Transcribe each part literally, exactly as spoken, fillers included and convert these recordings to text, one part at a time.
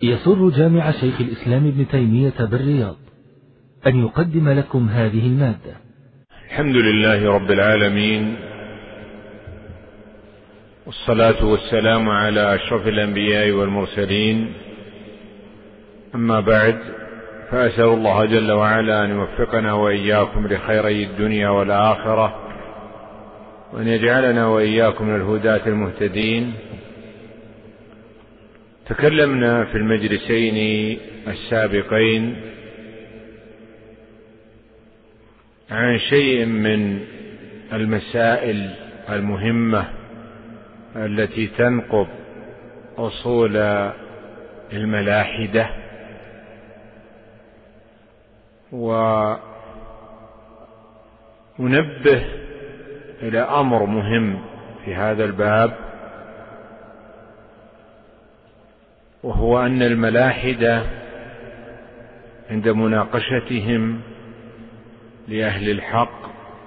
يسر جامع شيخ الإسلام ابن تيمية بالرياض أن يقدم لكم هذه المادة. الحمد لله رب العالمين، والصلاة والسلام على أشرف الأنبياء والمرسلين، أما بعد، فأسأل الله جل وعلا أن يوفقنا وإياكم لخيري الدنيا والآخرة، وأن يجعلنا وإياكم من الهداة المهتدين. تكلمنا في المجلسين السابقين عن شيء من المسائل المهمة التي تنقض أصول الملاحدة، وننبه إلى أمر مهم في هذا الباب، وهو أن الملاحدة عند مناقشتهم لأهل الحق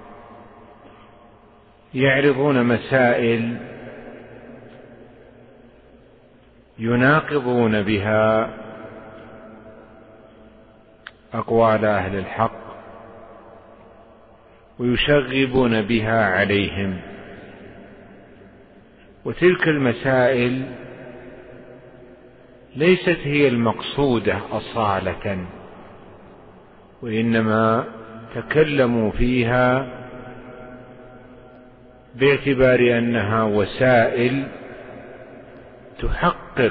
يعرضون مسائل يناقضون بها أقوال أهل الحق ويشغبون بها عليهم، وتلك المسائل ليست هي المقصودة أصالة، وإنما تكلموا فيها باعتبار أنها وسائل تحقق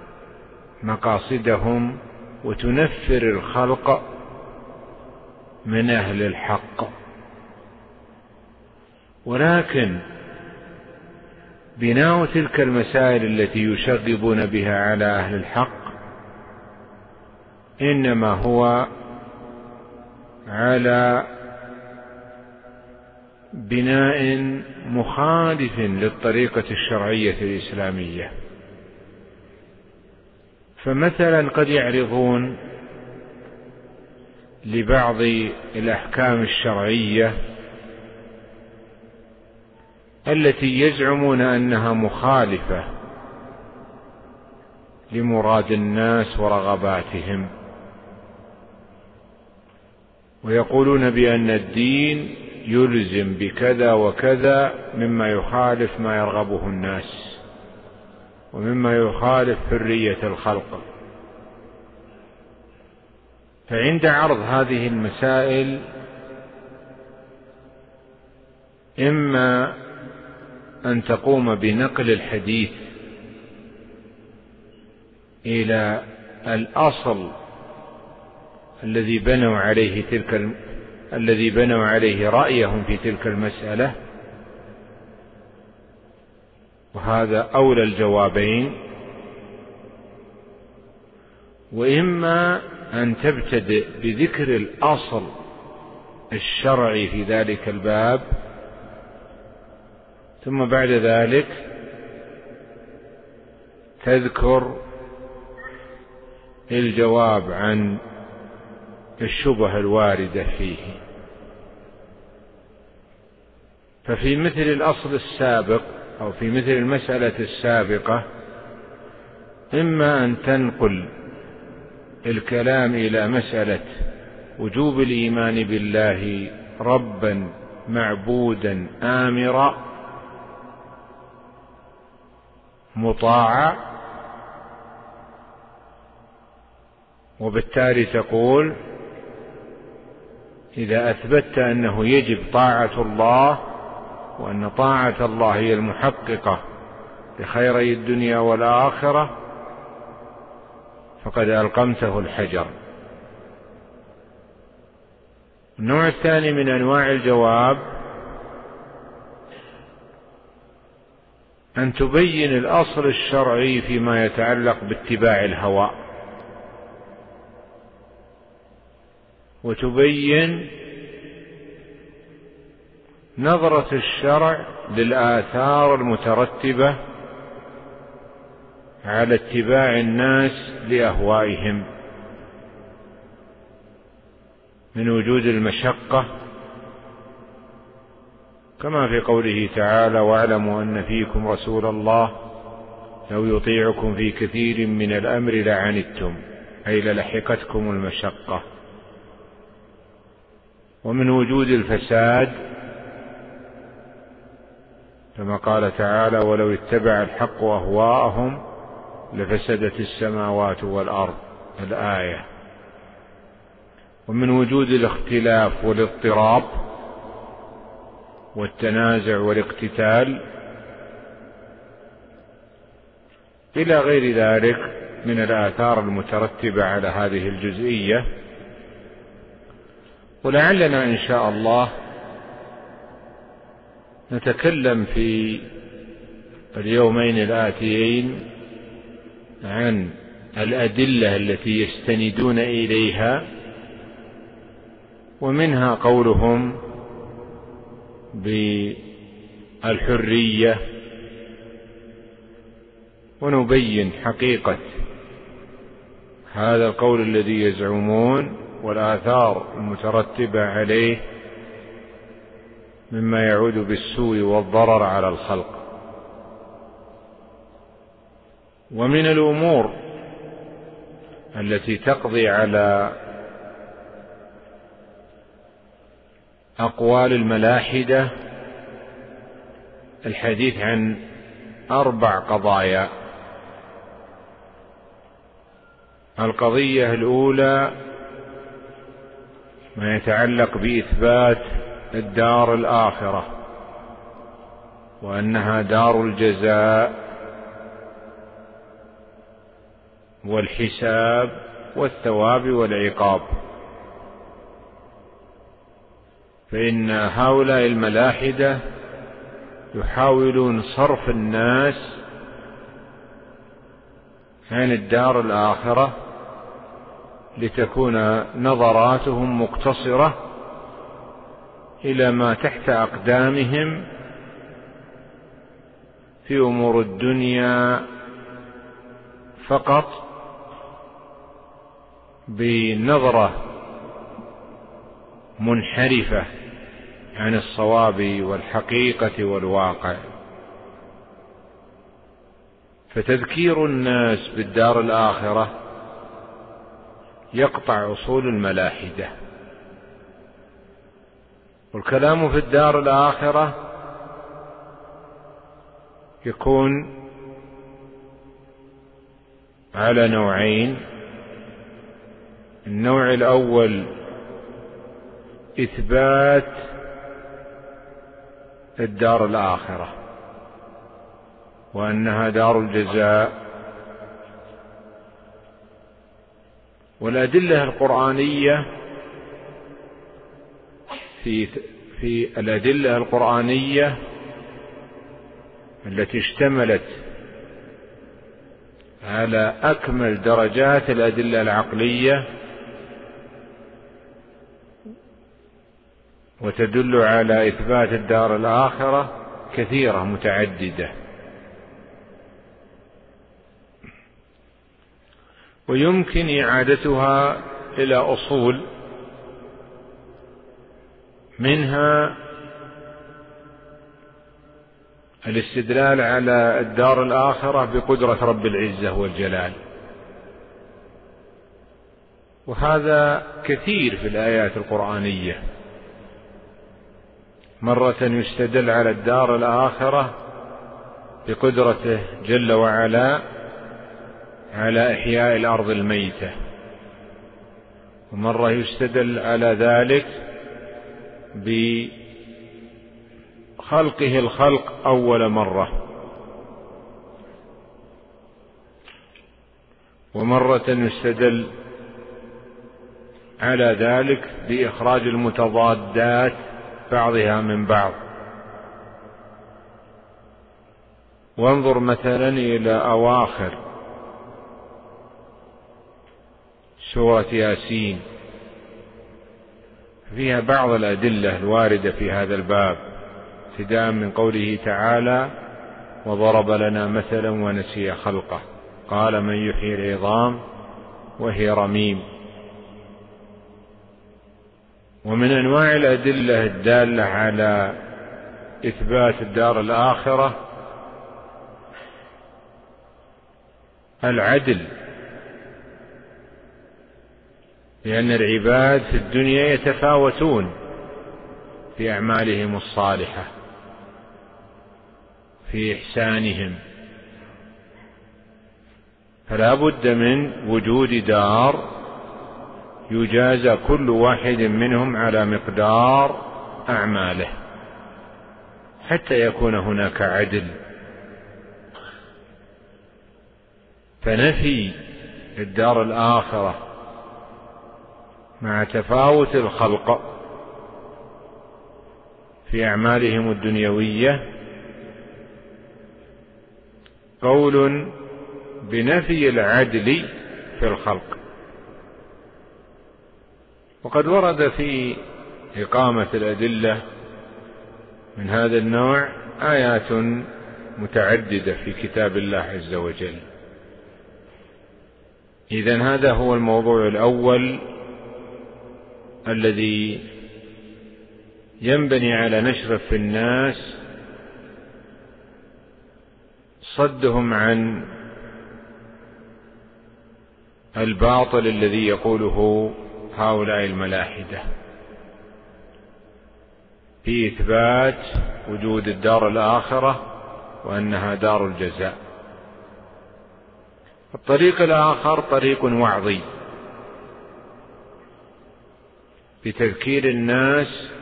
مقاصدهم وتنفر الخلق من أهل الحق. ولكن بناء تلك المسائل التي يشغبون بها على أهل الحق إنما هو على بناء مخالف للطريقة الشرعية الإسلامية. فمثلا قد يعرضون لبعض الأحكام الشرعية التي يزعمون أنها مخالفة لمراد الناس ورغباتهم، ويقولون بأن الدين يلزم بكذا وكذا مما يخالف ما يرغبه الناس ومما يخالف حرية الخلق. فعند عرض هذه المسائل إما أن تقوم بنقل الحديث إلى الأصل الذي بنوا عليه تلك الم... الذي بنوا عليه رأيهم في تلك المسألة، وهذا أولى الجوابين، وإما أن تبتدئ بذكر الأصل الشرعي في ذلك الباب، ثم بعد ذلك تذكر الجواب عن الشبهة الواردة فيه. ففي مثل الأصل السابق أو في مثل المسألة السابقة إما أن تنقل الكلام إلى مسألة وجوب الإيمان بالله ربا معبودا آمرا مطاعا، وبالتالي تقول إذا أثبتت أنه يجب طاعة الله وأن طاعة الله هي المحققة لخيري الدنيا والآخرة فقد ألقمته الحجر. النوع الثاني من أنواع الجواب أن تبين الأصل الشرعي فيما يتعلق باتباع الهوى، وتبين نظرة الشرع للآثار المترتبة على اتباع الناس لأهوائهم من وجود المشقة، كما في قوله تعالى: واعلموا أن فيكم رسول الله لو يطيعكم في كثير من الأمر لعنتم أي للحقتكم المشقة. ومن وجود الفساد كما قال تعالى ولو اتبع الحق أهواءهم لفسدت السماوات والأرض الآية. ومن وجود الاختلاف والاضطراب والتنازع والاقتتال إلى غير ذلك من الآثار المترتبة على هذه الجزئية. ولعلنا إن شاء الله نتكلم في اليومين الآتيين عن الأدلة التي يستندون إليها، ومنها قولهم بالحرية، ونبين حقيقة هذا القول الذي يزعمون والآثار المترتبة عليه مما يعود بالسوء والضرر على الخلق. ومن الأمور التي تقضي على أقوال الملاحدة الحديث عن أربع قضايا. القضية الأولى ما يتعلق بإثبات الدار الآخرة، وأنها دار الجزاء والحساب والثواب والعقاب. فإن هؤلاء الملاحدة يحاولون صرف الناس عن الدار الآخرة لتكون نظراتهم مقتصرة إلى ما تحت أقدامهم في أمور الدنيا فقط، بنظرة منحرفة عن الصواب والحقيقة والواقع. فتذكير الناس بالدار الآخرة يقطع أصول الملاحدة. والكلام في الدار الآخرة يكون على نوعين. النوع الأول إثبات الدار الآخرة وأنها دار الجزاء، والأدلة القرآنية في في الأدلة القرآنية التي اشتملت على أكمل درجات الأدلة العقلية وتدل على إثبات الدار الآخرة كثيرة متعددة. ويمكن إعادتها إلى أصول، منها الاستدلال على الدار الآخرة بقدرة رب العزة والجلال، وهذا كثير في الآيات القرآنية. مرة يستدل على الدار الآخرة بقدرته جل وعلا على إحياء الأرض الميتة، ومرة يستدل على ذلك بخلقه الخلق أول مرة، ومرة يستدل على ذلك بإخراج المتضادات بعضها من بعض. وانظر مثلا إلى أواخر سورة ياسين، فيها بعض الأدلة الواردة في هذا الباب، ابتداء من قوله تعالى وضرب لنا مثلا ونسي خلقه قال من يحيي العظام وهي رميم. ومن أنواع الأدلة الدالة على إثبات الدار الآخرة العدل، لأن العباد في الدنيا يتفاوتون في أعمالهم الصالحة في إحسانهم، فلا بد من وجود دار يجازى كل واحد منهم على مقدار أعماله حتى يكون هناك عدل. فنفي الدار الآخرة مع تفاوت الخلق في أعمالهم الدنيوية قول بنفي العدل في الخلق. وقد ورد في إقامة الأدلة من هذا النوع آيات متعددة في كتاب الله عز وجل. إذن هذا هو الموضوع الأول الذي ينبني على نشر في الناس صدهم عن الباطل الذي يقوله هؤلاء الملاحدة في إثبات وجود الدار الآخرة وأنها دار الجزاء. الطريق الآخر طريق وعظي بتذكير الناس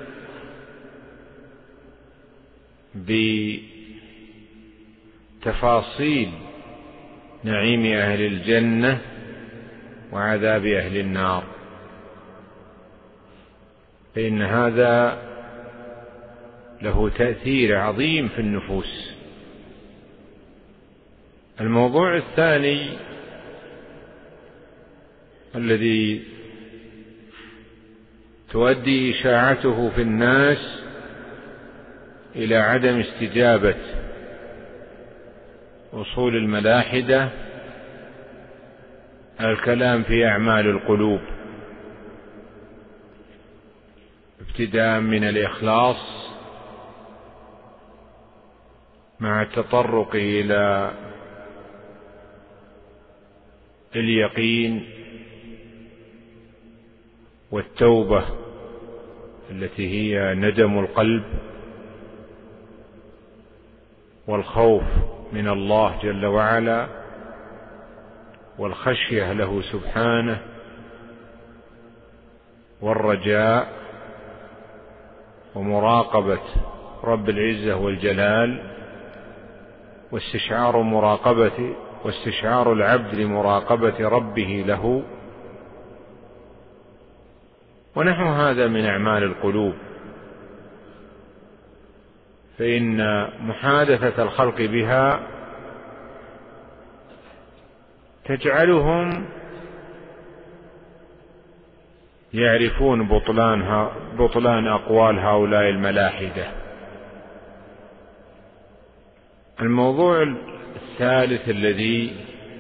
بتفاصيل نعيم أهل الجنة وعذاب أهل النار، فإن هذا له تأثير عظيم في النفوس. الموضوع الثاني الذي تؤدي إشاعته في الناس إلى عدم استجابة أصول الملاحدة الكلام في أعمال القلوب، ابتداء من الإخلاص مع التطرق إلى اليقين والتوبة التي هي ندم القلب والخوف من الله جل وعلا والخشية له سبحانه والرجاء ومراقبة رب العزة والجلال واستشعار مراقبة واستشعار العبد لمراقبة ربه له ونحو هذا من أعمال القلوب. فإن محادثة الخلق بها تجعلهم يعرفون بطلان, بطلان أقوال هؤلاء الملاحدة. الموضوع الثالث الذي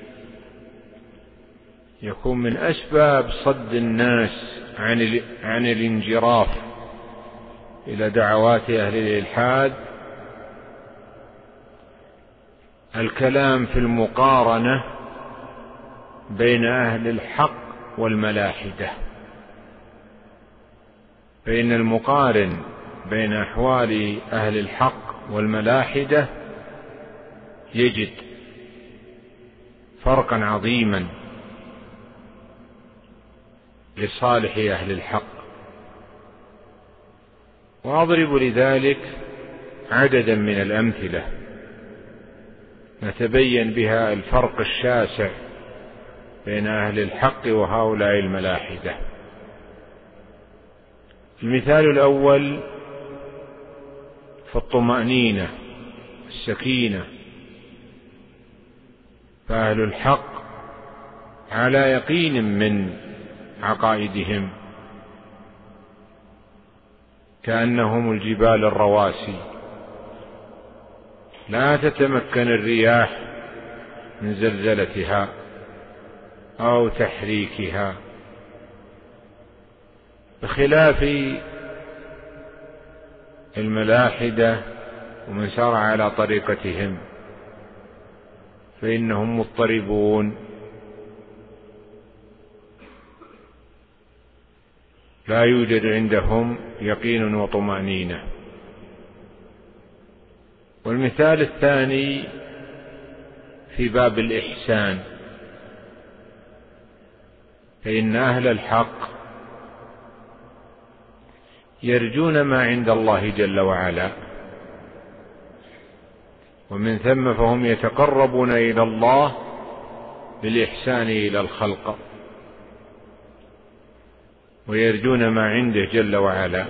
يكون من أسباب صد الناس عن, عن الانجراف إلى دعوات أهل الإلحاد الكلام في المقارنة بين أهل الحق والملاحدة. فإن المقارن بين أحوال أهل الحق والملاحدة يجد فرقا عظيما لصالح أهل الحق. وأضرب لذلك عددا من الأمثلة نتبين بها الفرق الشاسع بين أهل الحق وهؤلاء الملاحدة. المثال الأول في الطمأنينة السكينة، فأهل الحق على يقين من عقائدهم كأنهم الجبال الرواسي لا تتمكن الرياح من زلزلتها أو تحريكها، بخلاف الملاحدة ومن سار على طريقتهم فإنهم مضطربون، لا يوجد عندهم يقين وطمأنينة. والمثال الثاني في باب الإحسان، فإن أهل الحق يرجون ما عند الله جل وعلا، ومن ثم فهم يتقربون إلى الله بالإحسان إلى الخلق، ويرجون ما عنده جل وعلا،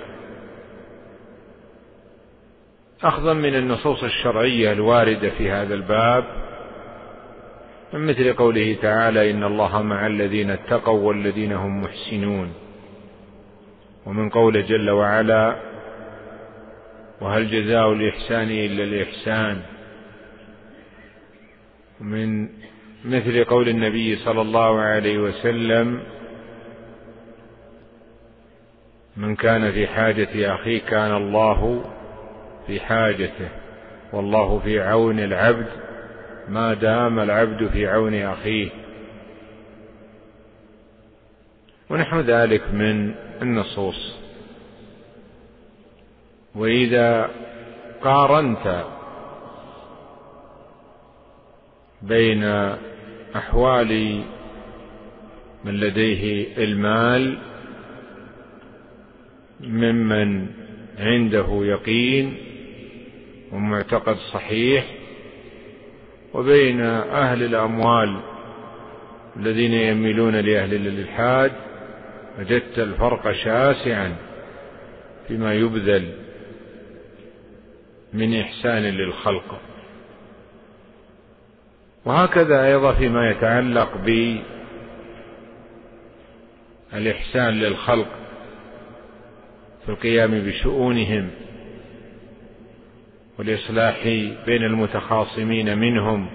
أخذا من النصوص الشرعية الواردة في هذا الباب، من مثل قوله تعالى: إن الله مع الذين اتقوا والذين هم محسنون، ومن قوله جل وعلا: وهل جزاء الإحسان إلا الإحسان، ومن مثل قول النبي صلى الله عليه وسلم: من كان في حاجة أخيه كان الله في حاجته، والله في عون العبد ما دام العبد في عون أخيه، ونحو ذلك من النصوص. وإذا قارنت بين أحوال من لديه المال ممن عنده يقين ومعتقد صحيح، وبين أهل الأموال الذين يميلون لأهل الإلحاد، وجدت الفرق شاسعا فيما يبذل من إحسان للخلق. وهكذا أيضا فيما يتعلق بالإحسان للخلق في القيام بشؤونهم والإصلاح بين المتخاصمين منهم،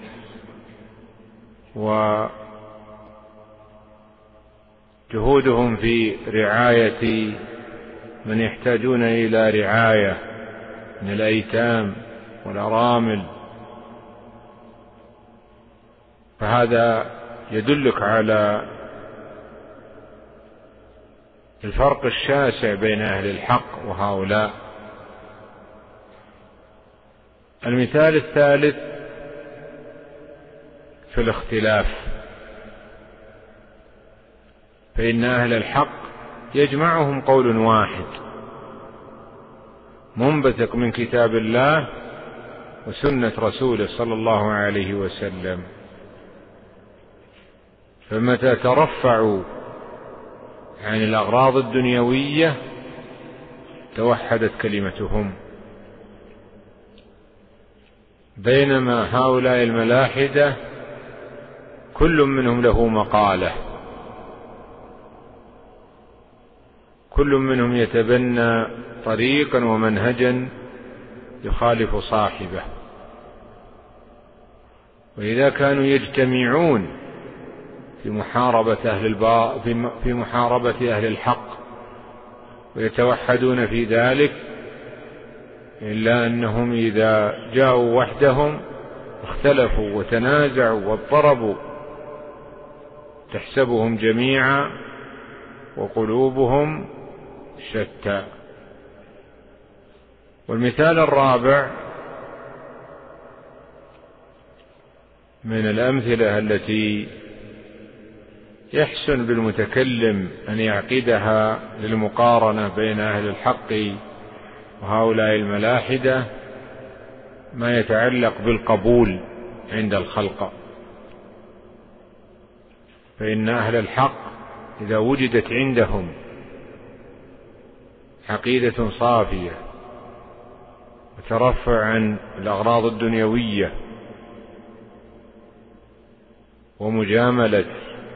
وجهودهم في رعاية من يحتاجون إلى رعاية من الأيتام والأرامل. فهذا يدلك على الفرق الشاسع بين أهل الحق وهؤلاء. المثال الثالث في الاختلاف، فإن أهل الحق يجمعهم قول واحد منبثق من كتاب الله وسنة رسوله صلى الله عليه وسلم، فمتى ترفعوا عن الأغراض الدنيوية توحدت كلمتهم، بينما هؤلاء الملاحدة كل منهم له مقالة، كل منهم يتبنى طريقا ومنهجا يخالف صاحبه. وإذا كانوا يجتمعون في محاربة أهل البا في محاربة أهل الحق ويتوحدون في ذلك، إلا أنهم إذا جاءوا وحدهم اختلفوا وتنازعوا واضطربوا، تحسبهم جميعا وقلوبهم شتى. والمثال الرابع من الأمثلة التي يحسن بالمتكلم أن يعقدها للمقارنة بين أهل الحق وهؤلاء الملاحدة، ما يتعلق بالقبول عند الخلق. فإن أهل الحق إذا وجدت عندهم عقيدة صافية وترفع عن الأغراض الدنيوية ومجاملة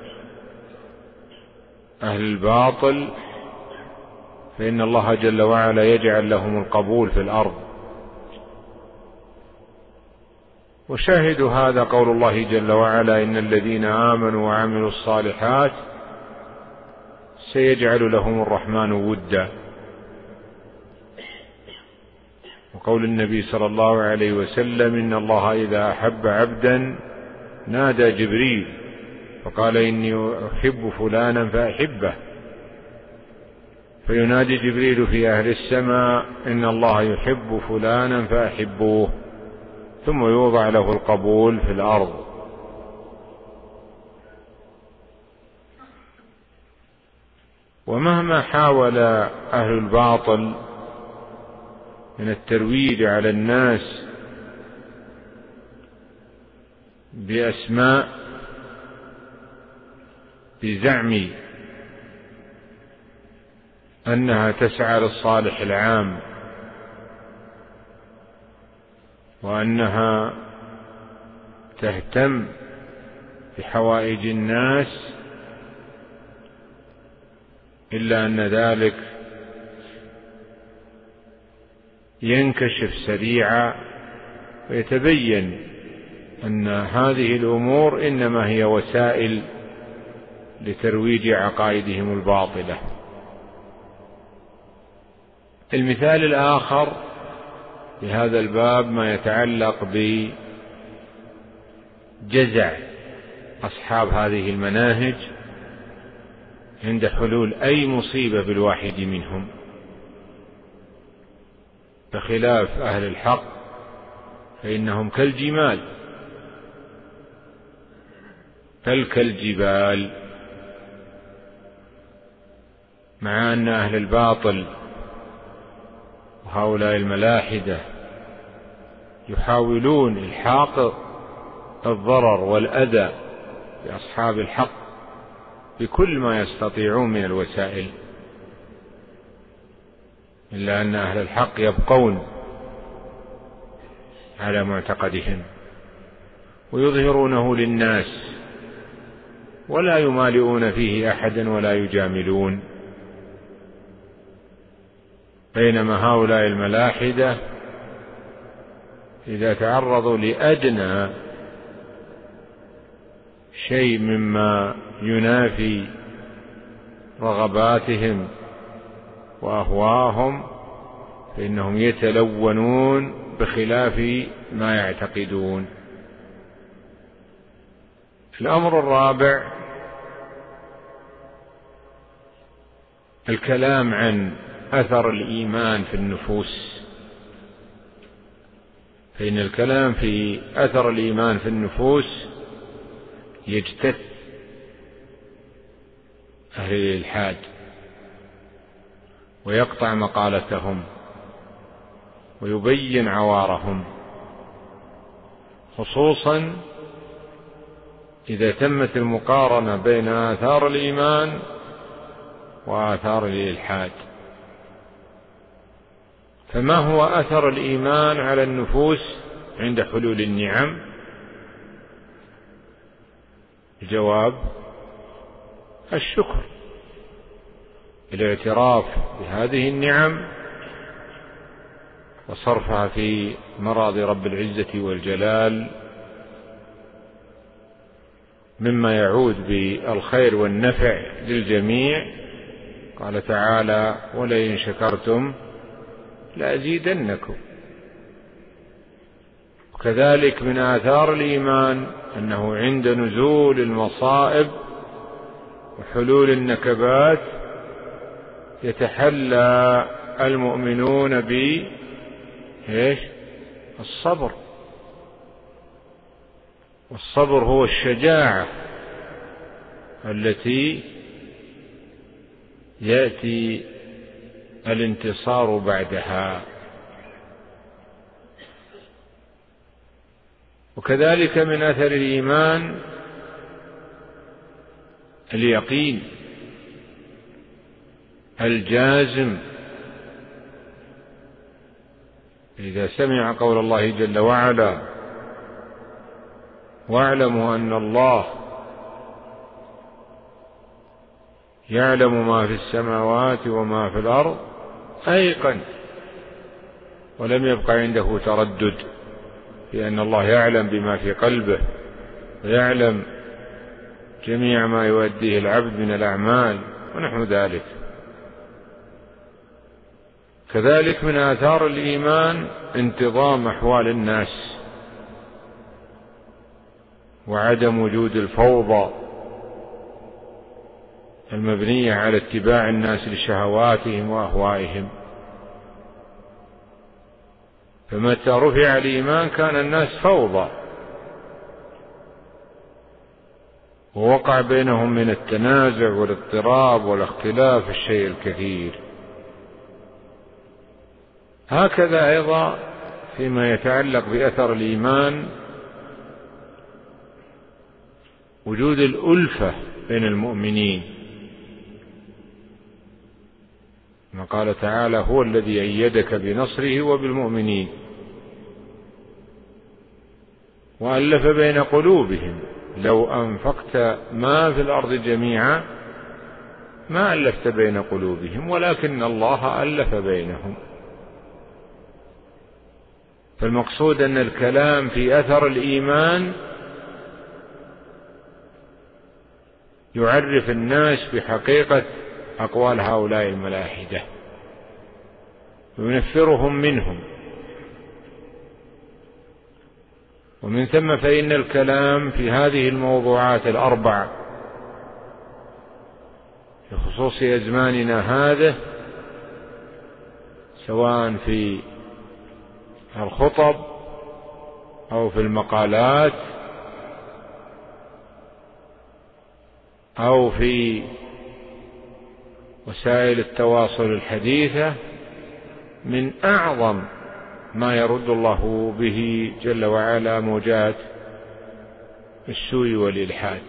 أهل الباطل، فإن الله جل وعلا يجعل لهم القبول في الأرض. وشاهد هذا قول الله جل وعلا: إن الذين آمنوا وعملوا الصالحات سيجعل لهم الرحمن ودا. وقول النبي صلى الله عليه وسلم: إن الله إذا أحب عبدا نادى جبريل فقال إني أحب فلانا فأحبه، فينادي جبريل في أهل السماء إن الله يحب فلانا فأحبوه، ثم يوضع له القبول في الأرض. ومهما حاول أهل الباطل من الترويج على الناس بأسماء بزعم أنها تسعى للصالح العام وأنها تهتم بحوائج الناس، إلا أن ذلك ينكشف سريعا ويتبين أن هذه الأمور إنما هي وسائل لترويج عقائدهم الباطلة. المثال الآخر لهذا الباب ما يتعلق بجزع أصحاب هذه المناهج عند حلول أي مصيبة بالواحد منهم، بخلاف أهل الحق فإنهم كالجمال بل كالجبال، مع أن أهل الباطل وهؤلاء الملاحدة يحاولون إلحاق الضرر والأذى بأصحاب الحق بكل ما يستطيعون من الوسائل، إلا أن أهل الحق يبقون على معتقدهم ويظهرونه للناس ولا يمالئون فيه أحدا ولا يجاملون، بينما هؤلاء الملاحدة إذا تعرضوا لأدنى شيء مما ينافي رغباتهم وأهواهم فإنهم يتلونون بخلاف ما يعتقدون. الأمر الرابع الكلام عن أثر الإيمان في النفوس، فإن الكلام في أثر الإيمان في النفوس يجتث أهل الإلحاد ويقطع مقالتهم ويبين عوارهم، خصوصا إذا تمت المقارنة بين آثار الإيمان وآثار الإلحاد. فما هو أثر الإيمان على النفوس عند حلول النعم؟ الجواب الشكر، الاعتراف بهذه النعم وصرفها في مراضي رب العزة والجلال مما يعود بالخير والنفع للجميع. قال تعالى ولئن شكرتم لأزيدنكم. وكذلك من آثار الإيمان أنه عند نزول المصائب وحلول النكبات يتحلى المؤمنون بالصبر، والصبر هو الشجاعة التي يأتي الانتصار بعدها. وكذلك من أثر الإيمان اليقين الجازم، إذا سمع قول الله جل وعلا واعلموا أن الله يعلم ما في السماوات وما في الأرض، أيقن ولم يبق عنده تردد في أن الله يعلم بما في قلبه ويعلم جميع ما يؤديه العبد من الأعمال ونحو ذلك. كذلك من آثار الإيمان انتظام أحوال الناس وعدم وجود الفوضى المبنية على اتباع الناس لشهواتهم وأهوائهم. فمتى رفع الإيمان كان الناس فوضى، ووقع بينهم من التنازع والاضطراب والاختلاف الشيء الكثير. هكذا أيضا فيما يتعلق بأثر الإيمان وجود الألفة بين المؤمنين، ما قال تعالى: هو الذي أيدك بنصره وبالمؤمنين وألف بين قلوبهم لو أنفقت ما في الأرض جميعا ما ألفت بين قلوبهم ولكن الله ألف بينهم. فالمقصود أن الكلام في أثر الإيمان يعرف الناس بحقيقة أقوال هؤلاء الملاحدة وينفرهم منهم. ومن ثم فإن الكلام في هذه الموضوعات الأربع بخصوص أزماننا هذا، سواء في الخطب أو في المقالات أو في وسائل التواصل الحديثة، من أعظم ما يرد الله به جل وعلا موجات السوء والإلحاد.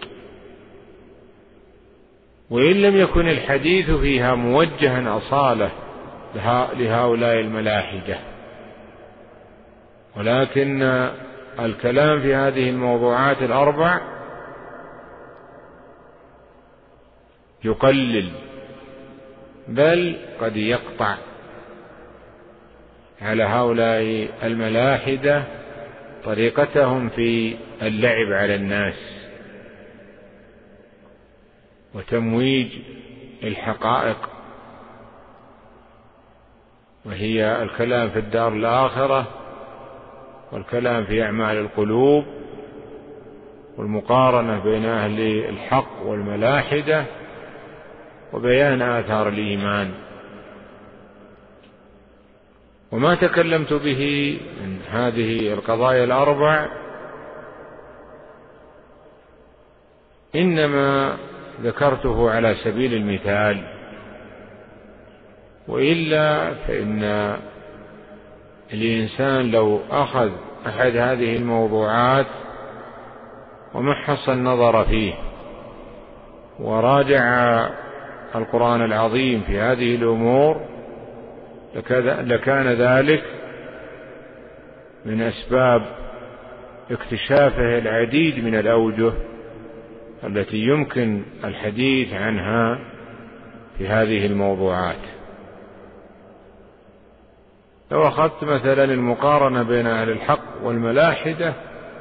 وإن لم يكن الحديث فيها موجها أصالة لهؤلاء الملاحدة، ولكن الكلام في هذه الموضوعات الأربع يقلل بل قد يقطع على هؤلاء الملاحدة طريقتهم في اللعب على الناس وتمويج الحقائق، وهي الكلام في الدار الآخرة والكلام في أعمال القلوب والمقارنة بين أهل الحق والملاحدة وبيان آثار الإيمان. وما تكلمت به من هذه القضايا الأربع إنما ذكرته على سبيل المثال، وإلا فإن الإنسان لو أخذ أحد هذه الموضوعات ومحص النظر فيه وراجع القرآن العظيم في هذه الأمور لكان ذلك من أسباب اكتشافه العديد من الأوجه التي يمكن الحديث عنها في هذه الموضوعات. لو أخذت مثلا المقارنة بين أهل الحق والملاحدة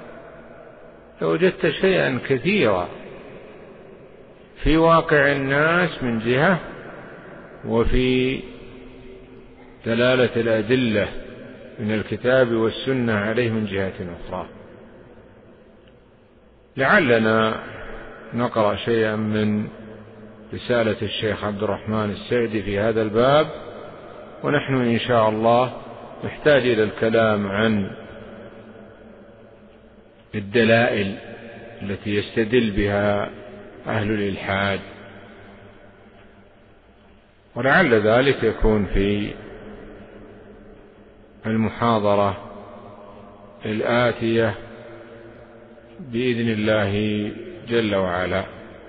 لوجدت شيئا كثيرا في واقع الناس من جهة، وفي دلالة الأدلة من الكتاب والسنة عليه من جهة أخرى. لعلنا نقرأ شيئا من رسالة الشيخ عبد الرحمن السعدي في هذا الباب، ونحن إن شاء الله نحتاج إلى الكلام عن الدلائل التي يستدل بها أهل الإلحاد، ولعل ذلك يكون في المحاضرة الآتية بإذن الله جل وعلا.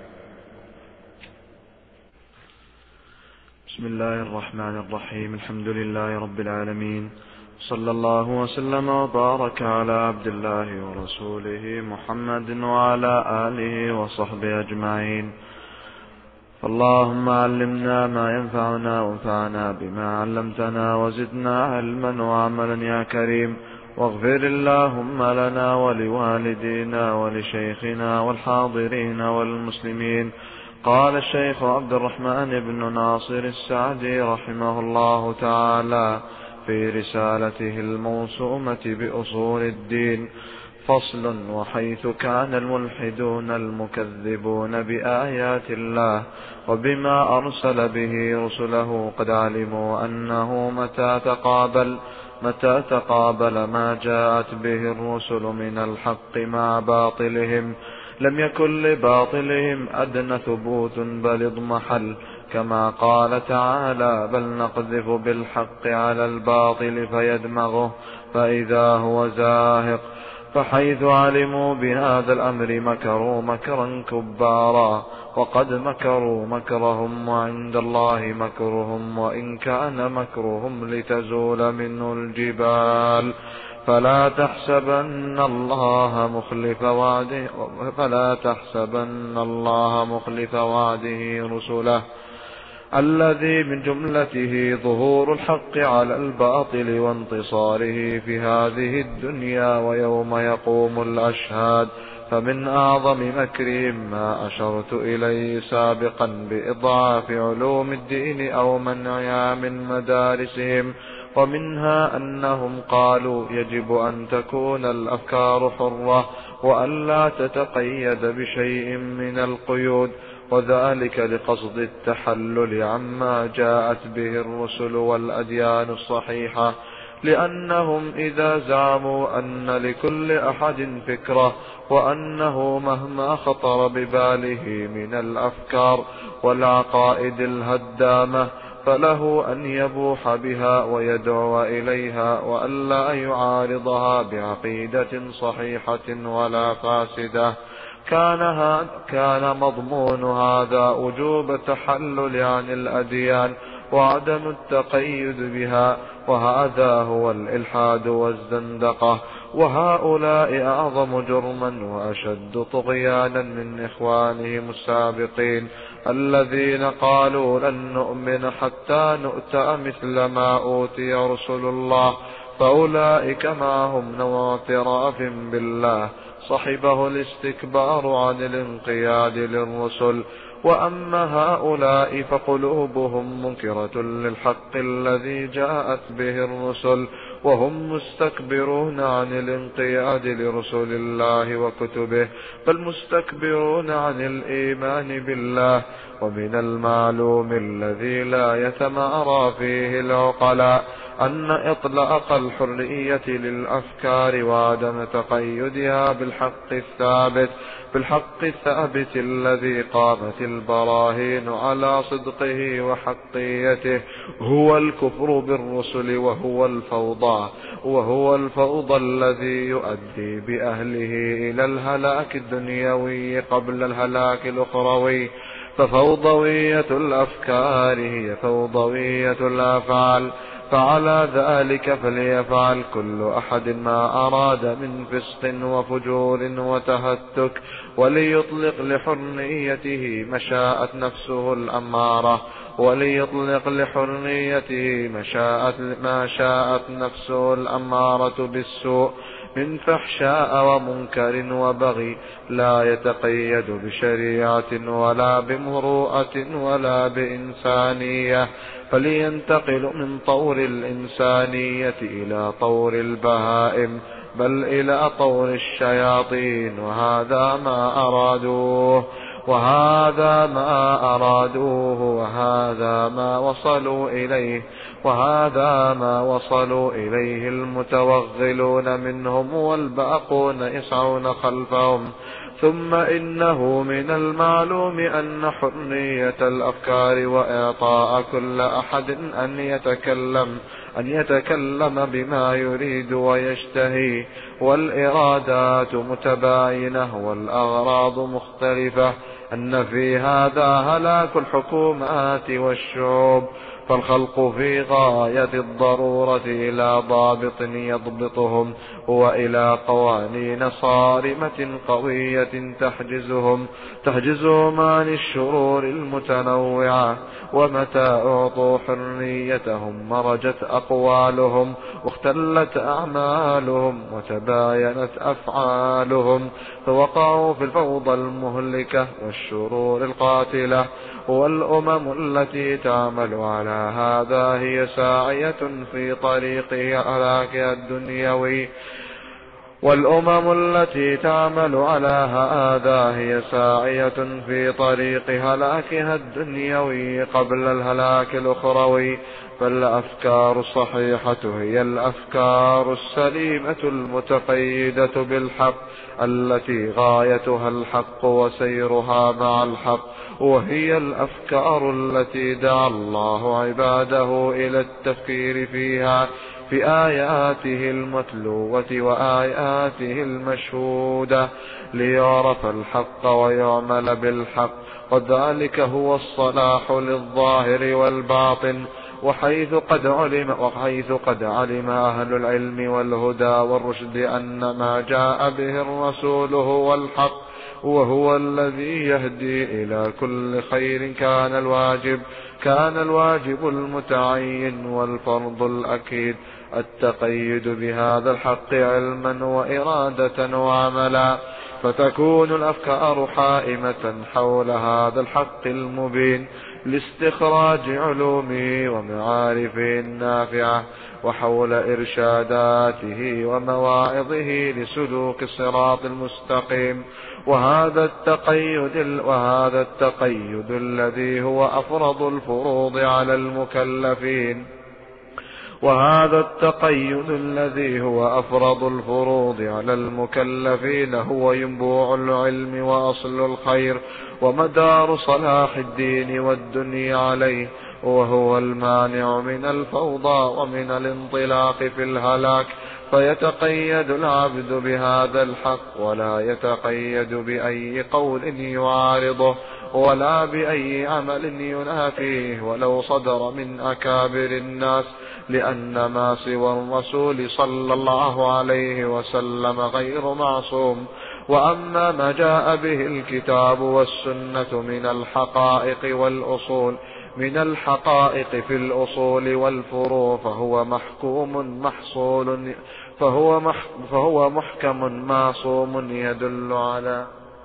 بسم الله الرحمن الرحيم. الحمد لله رب العالمين، صلى الله وسلم وبارك على عبد الله ورسوله محمد وعلى آله وصحبه أجمعين. اللهم علمنا ما ينفعنا وانفعنا بما علمتنا وزدنا علما وعملا يا كريم، واغفر اللهم لنا ولوالدينا ولشيخنا والحاضرين والمسلمين. قال الشيخ عبد الرحمن بن ناصر السعدي رحمه الله تعالى في رسالته الموسومة بأصول الدين: فصل. وحيث كان الملحدون المكذبون بآيات الله وبما أرسل به رسله قد علموا أنه متى تقابل متى تقابل ما جاءت به الرسل من الحق مع باطلهم لم يكن لباطلهم أدنى ثبوت بل اضمحل، كما قال تعالى: بل نقذف بالحق على الباطل فيدمغه فإذا هو زاهق. فحيث علموا بهذا الأمر مكروا مكرا كبارا، وقد مكروا مكرهم وعند الله مكرهم وإن كان مكرهم لتزول منه الجبال. فلا تحسبن الله مخلف وعده فلا تحسبن الله مخلف وعده رسله، الذي من جملته ظهور الحق على الباطل وانتصاره في هذه الدنيا ويوم يقوم الأشهاد. فمن أعظم مكرهم ما أشرت إليه سابقا بإضعاف علوم الدين أو منعها من مدارسهم، ومنها أنهم قالوا يجب أن تكون الأفكار حرة وأن لا تتقيد بشيء من القيود، وذلك لقصد التحلل عما جاءت به الرسل والأديان الصحيحة، لأنهم إذا زعموا أن لكل أحد فكرة وأنه مهما خطر بباله من الأفكار والعقائد الهدامة فله أن يبوح بها ويدعو إليها وأن لا يعارضها بعقيدة صحيحة ولا فاسدة، كان, كان مضمون هذا وجوب التحلل عن الأديان وعدم التقيد بها، وهذا هو الإلحاد والزندقة. وهؤلاء أعظم جرما وأشد طغيانا من إخوانهم السابقين الذين قالوا لن نؤمن حتى نؤتى مثل ما أوتي رسل الله، فأولئك معهم نوع اعتراف بالله صحبه الاستكبار عن الانقياد للرسل. وأما هؤلاء فقلوبهم منكرة للحق الذي جاءت به الرسل، وهم مستكبرون عن الانقياد لرسل الله وكتبه، بل مستكبرون عن الإيمان بالله. ومن المعلوم الذي لا يتمارى فيه العقلاء أن إطلاق الحرية للأفكار وعدم تقيدها بالحق الثابت بالحق الثابت الذي قامت البراهين على صدقه وحقيته هو الكفر بالرسل وهو الفوضى وهو الفوضى الذي يؤدي بأهله إلى الهلاك الدنيوي قبل الهلاك الأخروي. ففوضوية الأفكار هي فوضوية الأفعال، فعلى ذلك فليفعل كل أحد ما أراد من فسق وفجور وتهتك، وليطلق لحريته مشاءة نفسه الأمارة وليطلق لحريته مشاءة ما شاءت نفسه الأمارة بالسوء من فحشاء ومنكر وبغي، لا يتقيد بشريعة ولا بمروءة ولا بإنسانية، فلينتقل من طور الإنسانية إلى طور البهائم بل إلى طور الشياطين. وهذا ما أرادوه وهذا ما أرادوه وهذا ما وصلوا إليه وهذا ما وصلوا إليه المتوغلون منهم والباقون يسعون خلفهم. ثم إنه من المعلوم أن حرية الأفكار وإعطاء كل أحد أن يتكلم أن يتكلم بما يريد ويشتهي، والإرادات متباينة والأغراض مختلفة، أن في هذا هلاك الحكومات والشعوب، فالخلق في غاية الضرورة إلى ضابط يضبطهم وإلى قوانين صارمة قوية تحجزهم تحجزهم عن الشرور المتنوعة. ومتى أعطوا حريتهم مرجت أقوالهم واختلت أعمالهم وتباينت أفعالهم، فوقعوا في الفوضى المهلكة والشرور القاتلة. والأمم التي تعمل على هذا هي ساعية في طريق هلاكها الدنيوي والأمم التي تعمل على هذا هي ساعية في طريق هلاكها الدنيوي قبل الهلاك الأخروي. فالأفكار الصحيحة هي الأفكار السليمة المتقيدة بالحق التي غايتها الحق وسيرها مع الحق، وهي الأفكار التي دعا الله عباده إلى التفكير فيها في آياته المتلوة وآياته المشهودة ليعرف الحق ويعمل بالحق، وذلك هو الصلاح للظاهر والباطن. وحيث قد علم وحيث قد علم أهل العلم والهدى والرشد أن ما جاء به الرسول هو الحق وهو الذي يهدي إلى كل خير، كان الواجب كان الواجب المتعين والفرض الأكيد التقيد بهذا الحق علما وإرادة وعملا، فتكون الأفكار حائمة حول هذا الحق المبين لاستخراج علومه ومعارفه النافعة، وحول إرشاداته ومواعظه لسلوك الصراط المستقيم. وهذا التقيد وهذا التقيد الذي هو أفرض الفروض على المكلفين وهذا التقيد الذي هو أفرض الفروض على المكلفين هو ينبوع العلم وأصل الخير ومدار صلاح الدين والدنيا عليه، وهو المانع من الفوضى ومن الانطلاق في الهلاك. فيتقيد العبد بهذا الحق ولا يتقيد بأي قول يعارضه ولا بأي عمل ينافيه ولو صدر من أكابر الناس، لأن ما سوى الرسول صلى الله عليه وسلم غير معصوم. وأما ما جاء به الكتاب والسنة من الحقائق والأصول من الحقائق في الأصول والفروع فهو محكوم محصول فهو, مح فهو محكم معصوم يدل على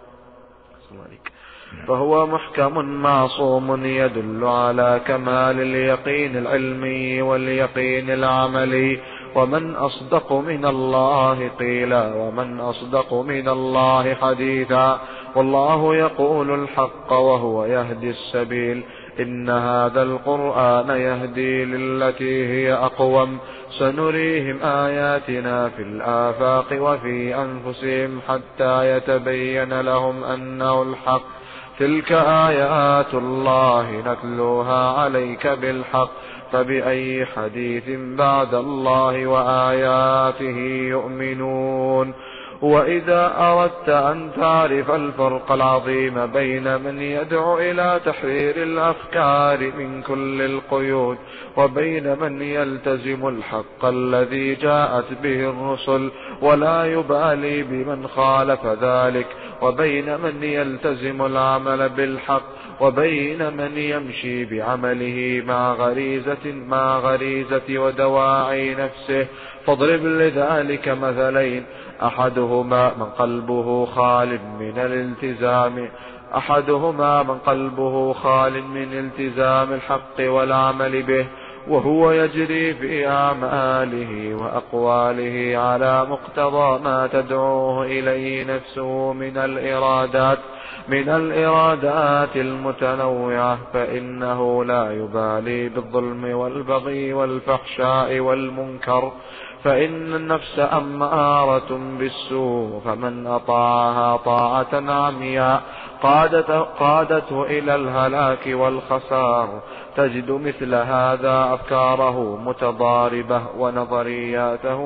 فهو محكم معصوم يدل على كمال اليقين العلمي واليقين العملي. ومن أصدق من الله قيلا ومن أصدق من الله حديثا. والله يقول الحق وهو يهدي السبيل. إن هذا القرآن يهدي للتي هي أقوم. سنريهم آياتنا في الآفاق وفي أنفسهم حتى يتبين لهم أنه الحق. تلك آيات الله نتلوها عليك بالحق، فبأي حديث بعد الله وآياته يؤمنون. وإذا أردت أن تعرف الفرق العظيم بين من يدعو إلى تحرير الأفكار من كل القيود وبين من يلتزم الحق الذي جاءت به الرسل ولا يبالي بمن خالف ذلك، وبين من يلتزم العمل بالحق وبين من يمشي بعمله مع غريزة مع غريزة ودواعي نفسه، فاضرب لذلك مثلين: أحدهما من قلبه خال من الالتزام أحدهما من قلبه خال من التزام الحق والعمل به، وهو يجري في أعماله وأقواله على مقتضى ما تدعوه إليه نفسه من الإرادات من الإرادات المتنوعة، فإنه لا يبالي بالظلم والبغي والفحشاء والمنكر، فإن النفس أمارة بالسوء، فمن أطاعها طاعة عمياء قادته, قادته إلى الهلاك والخسار. تجد مثل هذا أفكاره متضاربة ونظرياته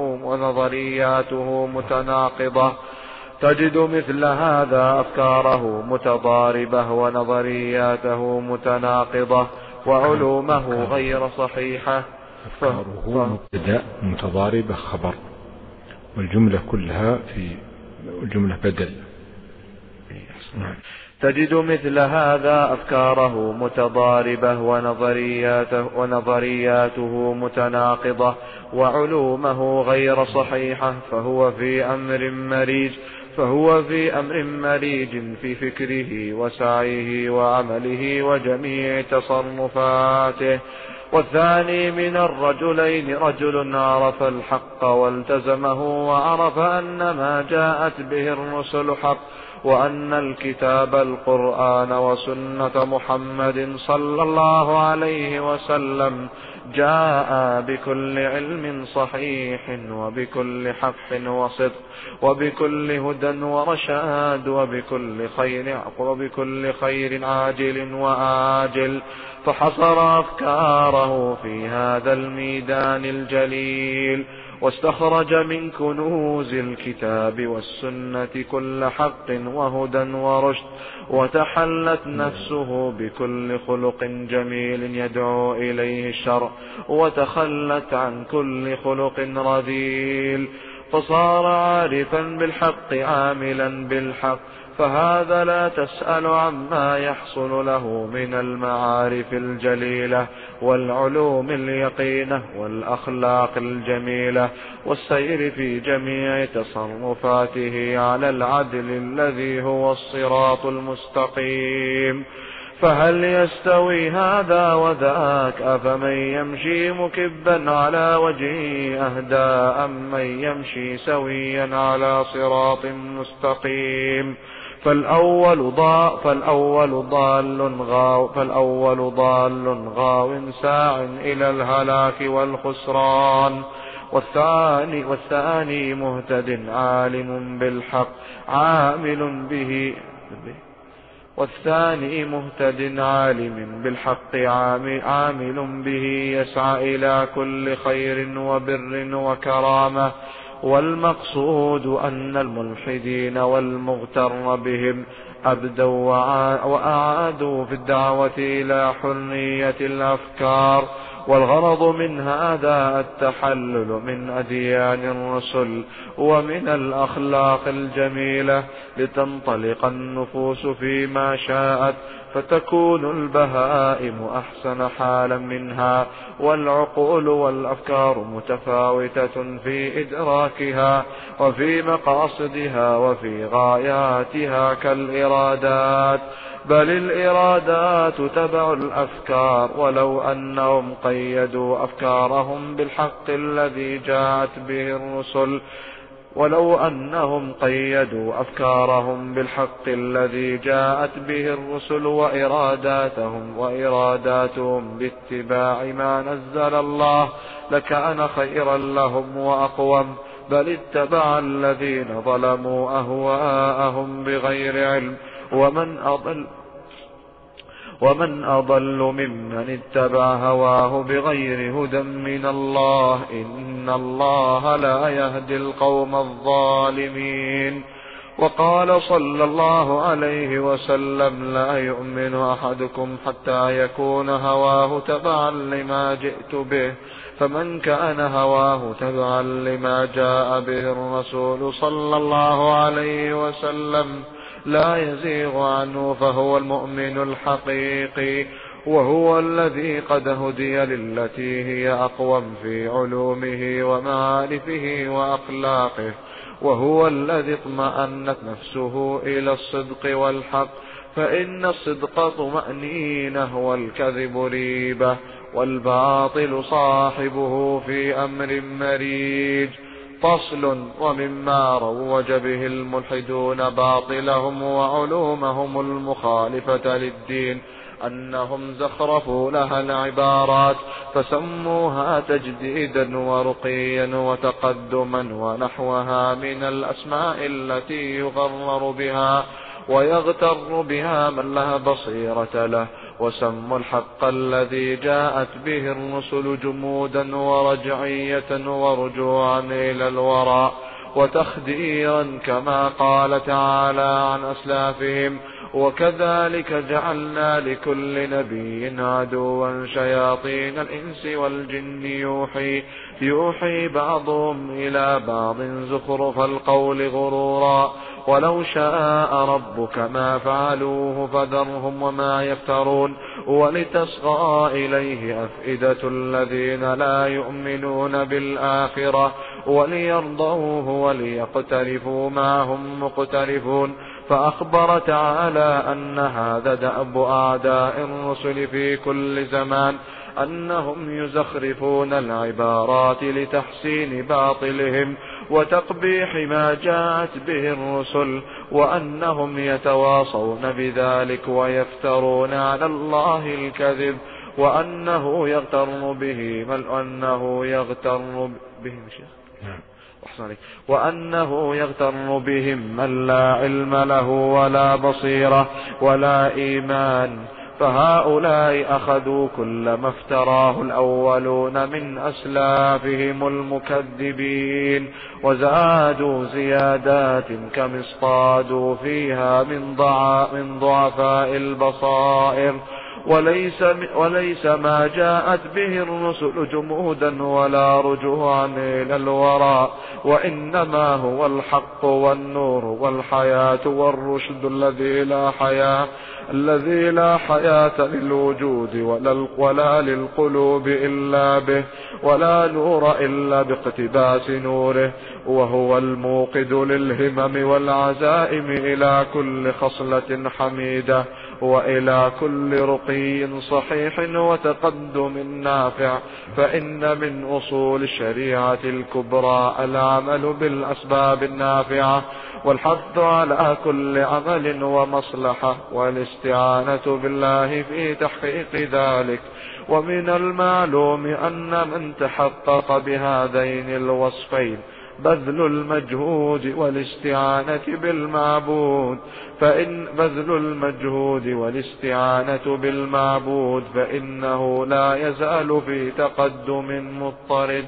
ونظرياته متناقضة تجد مثل هذا أفكاره متضاربة ونظرياته متناقضة وعلومه غير صحيحة. أفكاره مبتدأ متضاربة خبر، والجملة كلها في الجملة بدل. تجد مثل هذا أفكاره متضاربة ونظرياته, ونظرياته متناقضة وعلومه غير صحيحة، فهو في أمر مريج فهو في أمر مريج في فكره وسعيه وعمله وجميع تصرفاته. والثاني من الرجلين رجل عرف الحق والتزمه وعرف أن ما جاءت به الرسل حق، وأن الكتاب القرآن وسنة محمد صلى الله عليه وسلم جاء بكل علم صحيح وبكل حق وصدق وبكل هدى ورشاد وبكل خير وبكل خير عاجل وآجل، فحصر أفكاره في هذا الميدان الجليل، واستخرج من كنوز الكتاب والسنة كل حق وهدى ورشد، وتحلت نفسه بكل خلق جميل يدعو إليه الشرع، وتخلت عن كل خلق رذيل، فصار عارفا بالحق عاملا بالحق. فهذا لا تسأل عما يحصل له من المعارف الجليلة والعلوم اليقينة والأخلاق الجميلة والسير في جميع تصرفاته على العدل الذي هو الصراط المستقيم. فهل يستوي هذا وذاك؟ أفمن يمشي مكبا على وجهه أهدى أم من يمشي سويا على صراط مستقيم؟ فالأول ضال فالأول ضال غاو فالأول ضال غاو ساع إلى الهلاك والخسران، والثاني والثاني مهتد عالم بالحق عامل به والثاني مهتد عالم بالحق عامل به يسعى إلى كل خير وبر وكرامة. والمقصود أن الملحدين والمغتر بهم أبدوا وأعادوا في الدعوة إلى حرية الأفكار، والغرض من هذا التحلل من أديان الرسل ومن الأخلاق الجميلة، لتنطلق النفوس فيما شاءت، فتكون البهائم أحسن حالا منها، والعقول والأفكار متفاوتة في إدراكها وفي مقاصدها وفي غاياتها كالإرادات، بل الإرادات تبع الأفكار، ولو أنهم قيدوا أفكارهم بالحق الذي جاءت به الرسل ولو أنهم قيدوا أفكارهم بالحق الذي جاءت به الرسل وإراداتهم وإراداتهم باتباع ما نزل الله لكان خيرا لهم وأقوم، بل اتبع الذين ظلموا أهواءهم بغير علم، ومن أضل ومن أضل ممن اتبع هواه بغير هدى من الله، إن الله لا يهدي القوم الظالمين. وقال صلى الله عليه وسلم: لا يؤمن أحدكم حتى يكون هواه تبعا لما جئت به، فمن كان هواه تبعا لما جاء به الرسول صلى الله عليه وسلم لا يزيغ عنه، فهو المؤمن الحقيقي، وهو الذي قد هدي للتي هي أقوم في علومه ومعارفه وأخلاقه، وهو الذي اطمأنت نفسه إلى الصدق والحق، فإن الصدق طمأنينة والكذب ريبة، والباطل صاحبه في أمر مريج. فصل: ومما روج به الملحدون باطلهم وعلومهم المخالفة للدين أنهم زخرفوا لها العبارات فسموها تجديدا ورقيا وتقدما ونحوها من الأسماء التي يغرر بها ويغتر بها من لا بصيرة له، وسموا الحق الذي جاءت به الرسل جمودا ورجعية ورجوعا إلى الوراء وتخديرا، كما قال تعالى عن أسلافهم: وكذلك جعلنا لكل نبي عدوا شياطين الإنس والجن يوحي, يوحي بعضهم إلى بعض زخرف القول غرورا ولو شاء ربك ما فعلوه فذرهم وما يفترون ولتصغى إليه أفئدة الذين لا يؤمنون بالآخرة وليرضوه وليقترفوا ما هم مقترفون. فأخبر تعالى أن هذا دأب أعداء الرسل في كل زمان أنهم يزخرفون العبارات لتحسين باطلهم وتقبيح ما جاءت به الرسل وأنهم يتواصون بذلك ويفترون على الله الكذب وأنه يغتر به من أنه يغتر بهم وأنه يغتر بهم من لا علم له ولا بصيرة ولا إيمان. فهؤلاء أخذوا كل ما افتراه الأولون من أسلافهم المكذبين وزادوا زيادات كم اصطادوا فيها من, ضع من ضعفاء البصائر وليس, وليس ما جاءت به الرسل جمودا ولا رجوعا إلى الوراء وإنما هو الحق والنور والحياة والرشد الذي لا حياة الذي لا حياة للوجود ولا, ولا للقلوب إلا به ولا نور إلا باقتباس نوره وهو الموقد للهمم والعزائم إلى كل خصلة حميدة وإلى كل رقي صحيح وتقدم نافع. فإن من أصول الشريعة الكبرى العمل بالأسباب النافعة والحث على كل عمل ومصلحة والاستعانة بالله في تحقيق ذلك. ومن المعلوم أن من تحقق بهذين الوصفين بذل المجهود والاستعانة بالمعبود فإن بذل المجهود والاستعانة بالمعبود فإنه لا يزال في تقدم مضطرد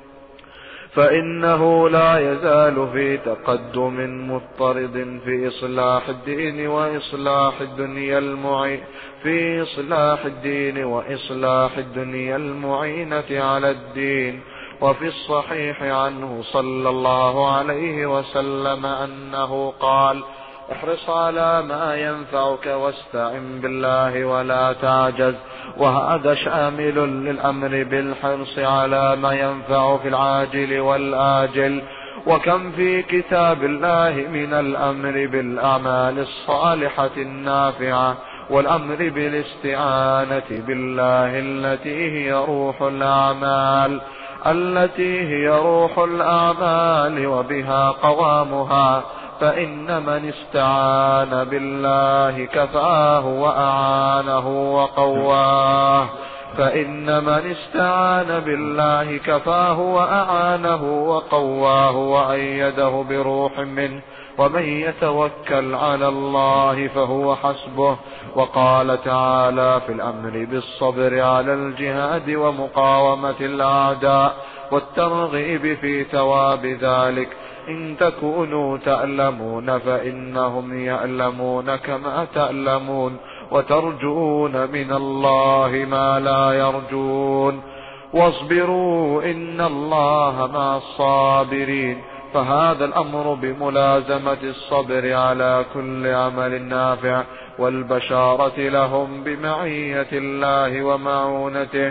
فإنه لا يزال في تقدم مضطرد في إصلاح الدين وإصلاح الدنيا المعين في إصلاح الدين وإصلاح الدنيا المعينة على الدين. وفي الصحيح عنه صلى الله عليه وسلم أنه قال: احرص على ما ينفعك واستعن بالله ولا تعجز. وهذا شامل للأمر بالحرص على ما ينفع في العاجل والآجل. وكم في كتاب الله من الأمر بالأعمال الصالحة النافعة والأمر بالاستعانة بالله التي هي روح الأعمال التي هي روح الأعمال وبها قوامها. فإن من استعان بالله كفاه وأعانه وقواه فإن من استعان بالله كفاه وأعانه وقواه وأيده بروح منه. ومن يتوكل على الله فهو حسبه. وقال تعالى في الأمر بالصبر على الجهاد ومقاومة الأعداء والترغيب في ثواب ذلك: إن تكونوا تألمون فإنهم يألمون كما تألمون وترجون من الله ما لا يرجون. واصبروا إن الله مع الصابرين. فهذا الأمر بملازمة الصبر على كل عمل نافع والبشارة لهم بمعية الله ومعونته.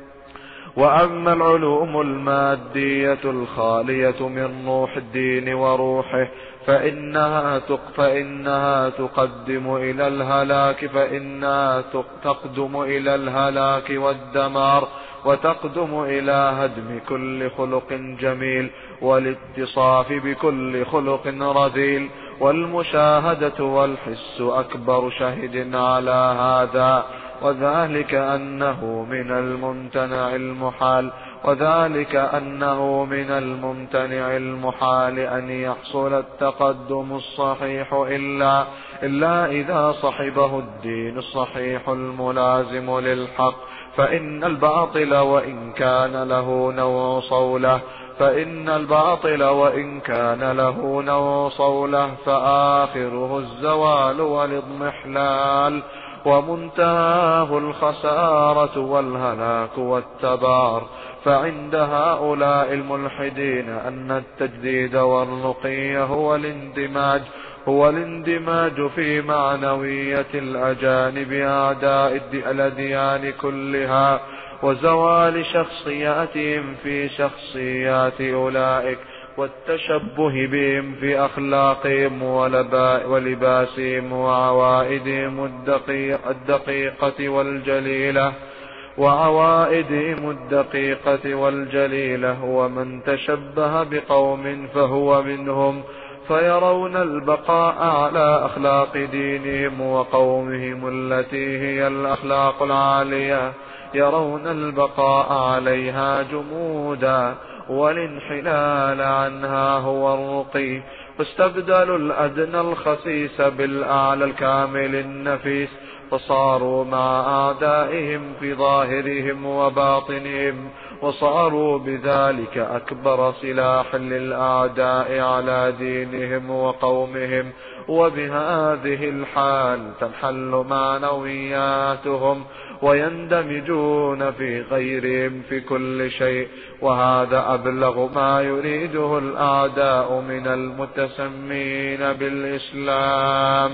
وأما العلوم المادية الخالية من روح الدين وروحه فإنها, فإنها تقدم إلى الهلاك فإنها تقدم إلى الهلاك والدمار وتقدم إلى هدم كل خلق جميل والاتصاف بكل خلق رذيل. والمشاهدة والحس أكبر شاهد على هذا، وذلك أنه من الممتنع المحال وذلك أنه من الممتنع المحال أن يحصل التقدم الصحيح إلا, إلا إذا صحبه الدين الصحيح الملازم للحق. فإن الباطل وإن كان له نوع صولة فإن الباطل وإن كان له نوع صولة فآخره الزوال والاضمحلال، ومنتهاه الخسارة والهلاك والتبار. فعند هؤلاء الملحدين أن التجديد والرقي هو الاندماج هو الاندماج في معنوية الأجانب أعداء الأديان كلها، وزوال شخصياتهم في شخصيات أولئك، والتشبه بهم في أخلاقهم ولباسهم وعوائدهم الدقيقة والجليلة وعوائدهم الدقيقة والجليلة ومن تشبه بقوم فهو منهم، فيرون البقاء على أخلاق دينهم وقومهم التي هي الأخلاق العالية، يرون البقاء عليها جمودا، والانحلال عنها هو الرقي. واستبدلوا الأدنى الخسيس بالأعلى الكامل النفيس، فصاروا مع أعدائهم في ظاهرهم وباطنهم، وصاروا بذلك أكبر سلاح للأعداء على دينهم وقومهم. وبهذه الحال تنحل معنوياتهم ويندمجون في غيرهم في كل شيء، وهذا أبلغ ما يريده الأعداء من المتسمين بالإسلام.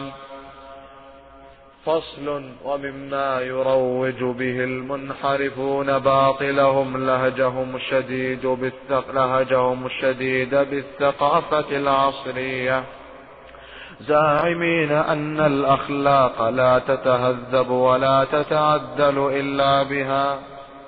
فصل. ومما يروج به المنحرفون باطلهم لهجهم الشديد بالثق... لهجهم الشديد بالثقافة العصرية، زاعمين أن الأخلاق لا تتهذب ولا تتعدل إلا بها،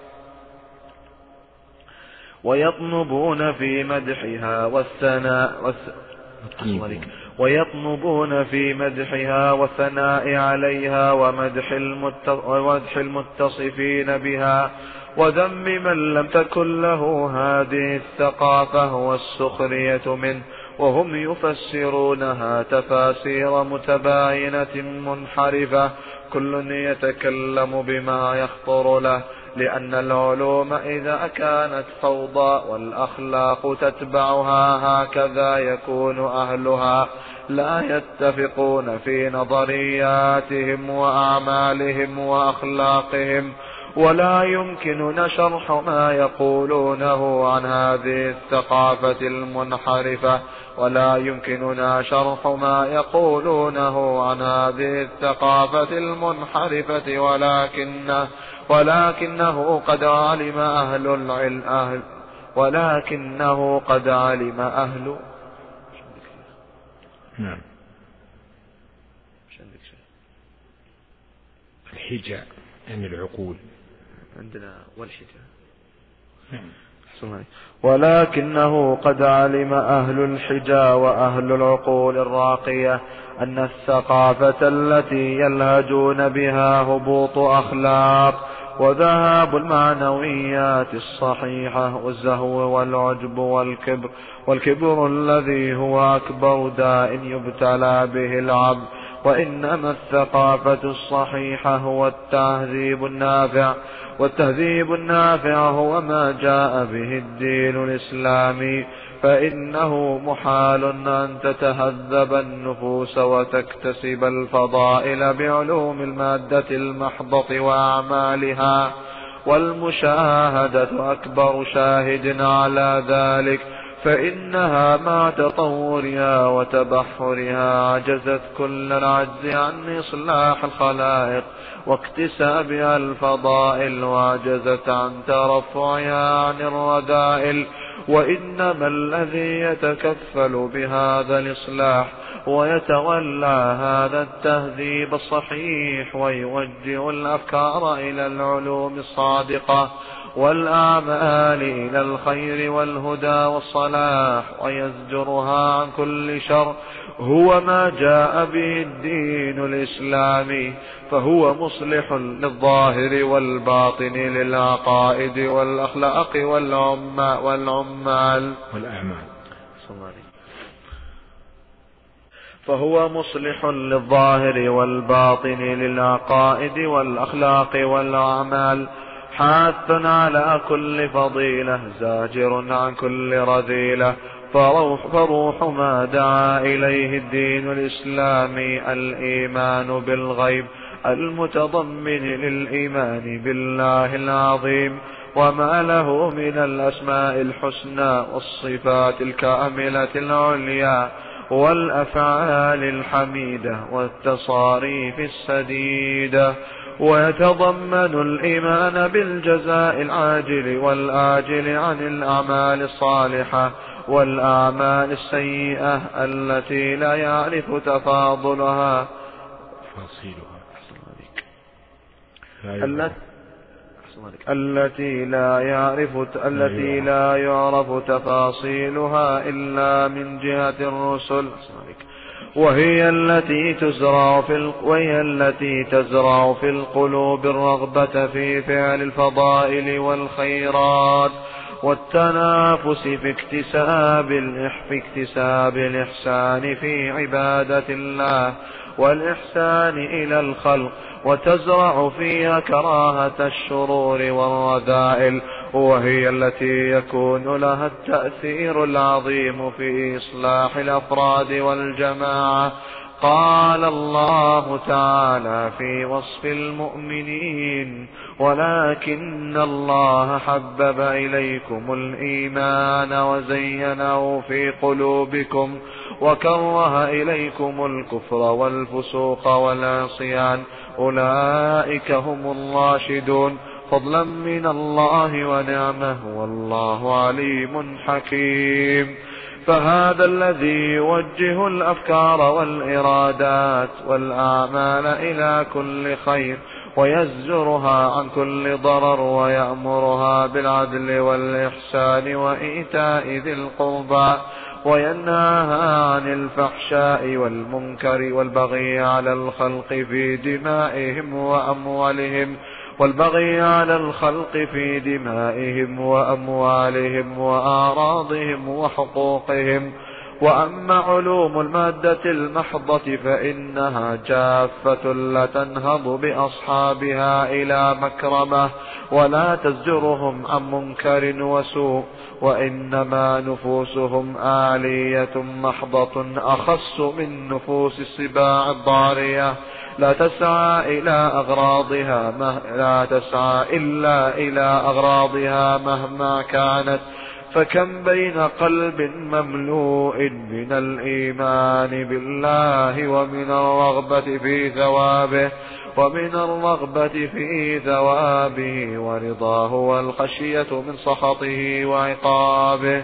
ويطنبون في مدحها والثناء والث... ويطنبون في مدحها والثناء عليها ومدح, المت... ومدح المتصفين بها، وذم من لم تكن له هذه الثقافة والسخرية منه، وهم يفسرونها تفاسير متباينة منحرفة، كل يتكلم بما يخطر له، لأن العلوم إذا كانت فوضى والأخلاق تتبعها هكذا يكون أهلها لا يتفقون في نظرياتهم وأعمالهم وأخلاقهم، ولا يمكننا شرح ما يقولونه عن هذه الثقافة المنحرفة ولا يمكننا شرح ما يقولونه عن هذه الثقافة المنحرفة ولكنه ولكنه قد علم أهل العلم أهل ولكنه قد علم أهل نعم الحجة يعني العقول عندنا والحجة نعم. ولكنه قد علم أهل الحجة وأهل العقول الراقية أن الثقافة التي يلهجون بها هبوط أخلاق وذهاب المعنويات الصحيحة والزهو والعجب والكبر والكبر الذي هو أكبر داء يبتلى به العبد، وإنما الثقافة الصحيحة هو التهذيب النافع، والتهذيب النافع هو ما جاء به الدين الإسلامي، فإنه محال أن تتهذب النفوس وتكتسب الفضائل بعلوم المادة المحضة وأعمالها، والمشاهدة أكبر شاهد على ذلك، فإنها مع تطورها وتبحرها عجزت كل العجز عن إصلاح الخلائق واكتسابها الفضائل، وعجزت عن ترفعها عن الرذائل، وإنما الذي يتكفل بهذا الإصلاح ويتولى هذا التهذيب الصحيح ويوجه الأفكار إلى العلوم الصادقة والأعمال إلى الخير والهدى والصلاح ويزجرها عن كل شر هو ما جاء به الدين الإسلامي، فهو مصلح للظاهر والباطن للعقائد والأخلاق والعمال والعمال والأعمال فهو مصلح للظاهر والباطن للعقائد والأخلاق والأعمال، حاث على كل فضيلة زاجر عن كل رذيلة. فروح, فروح ما دعا إليه الدين الإسلامي الإيمان بالغيب المتضمن للإيمان بالله العظيم وما له من الأسماء الحسنى والصفات الكاملة العليا والأفعال الحميدة والتصاريف السديدة. ويتضمن الإيمان بالجزاء العاجل والآجل عن الأعمال الصالحة والأعمال السيئة التي لا يعرف تفاضلها التي لا يعرف التي لا يعرف تفاصيلها إلا من جهة الرسل، وهي التي تزرع في وهي التي تزرع في القلوب الرغبة في فعل الفضائل والخيرات والتنافس في اكتساب في اكتساب الإحسان في عبادة الله والإحسان إلى الخلق، وتزرع فيها كراهة الشرور والرذائل، وهي التي يكون لها التأثير العظيم في إصلاح الأفراد والجماعة. قال الله تعالى في وصف المؤمنين: ولكن الله حبب إليكم الإيمان وزينه في قلوبكم وكره إليكم الكفر والفسوق والعصيان أولئك هم الراشدون فضلا من الله ونعمه والله عليم حكيم. فهذا الذي يوجه الأفكار والإرادات والأعمال إلى كل خير ويزجرها عن كل ضرر ويأمرها بالعدل والإحسان وإيتاء ذي القربى وينهاها عن الفحشاء والمنكر والبغي على الخلق في دمائهم وأموالهم والبغي على الخلق في دمائهم وأموالهم وأعراضهم وحقوقهم. وأما علوم المادة المحضة فإنها جافة لا تنهض بأصحابها إلى مكرمة ولا تزجرهم عن منكر وسوء، وإنما نفوسهم آلية محضة أخص من نفوس السباع الضارية لا تسعى إلى أغراضها لا تسعى إلا إلى أغراضها مهما كانت. فكم بين قلب مملوء من الإيمان بالله ومن الرغبة في ثوابه ومن الرغبة في ثوابه ورضاه والخشية من سخطه وعقابه.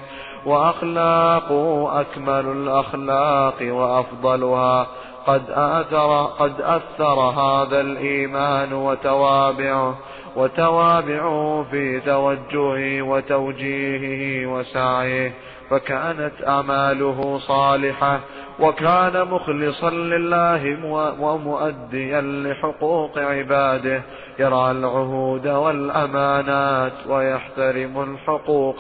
وأخلاقه أكمل الأخلاق وأفضلها قد أثر, قد أثر هذا الإيمان وتوابعه وتوابعه في توجهه وتوجيهه وسعيه، فكانت أعماله صالحة وكان مخلصا لله ومؤديا لحقوق عباده، يرعى العهود والأمانات ويحترم الحقوق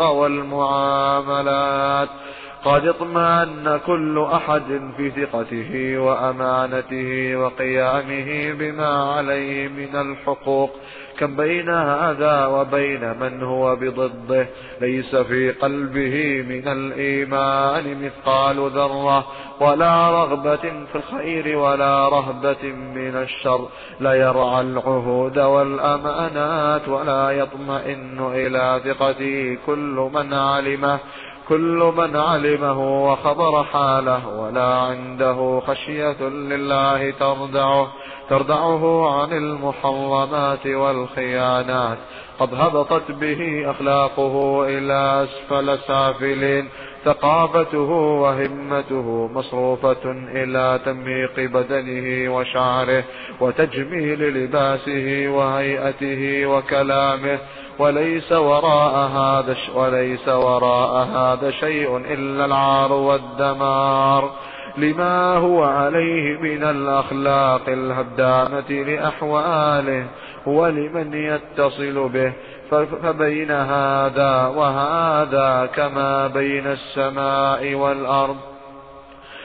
والمعاملات. قد اطمأن كل أحد في ثقته وأمانته وقيامه بما عليه من الحقوق. كم بين هذا وبين من هو بضده ليس في قلبه من الإيمان مثقال ذرة ولا رغبة في الخير ولا رهبة من الشر، لا يرعى العهود والأمانات ولا يطمئن إلى ثقته كل من علمه كل من علمه وخبر حاله، ولا عنده خشية لله تردعه تردعه عن المحرمات والخيانات. قد هبطت به أخلاقه إلى أسفل سافلين، ثقافته وهمته مصروفة إلى تمييق بدنه وشعره وتجميل لباسه وهيئته وكلامه، وليس وراء هذا وليس وراء هذا شيء إلا العار والدمار لما هو عليه من الأخلاق الهدامة لأحواله ولمن يتصل به. فبين هذا وهذا كما بين السماء والأرض